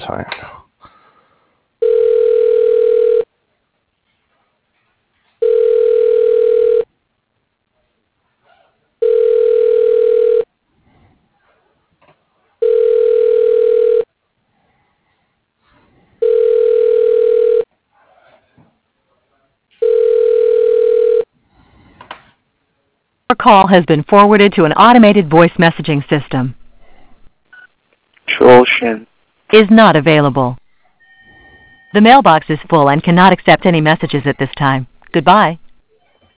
time. Your call has been forwarded to an automated voice messaging system. Trollshin. Is not available. The mailbox is full and cannot accept any messages at this time. Goodbye.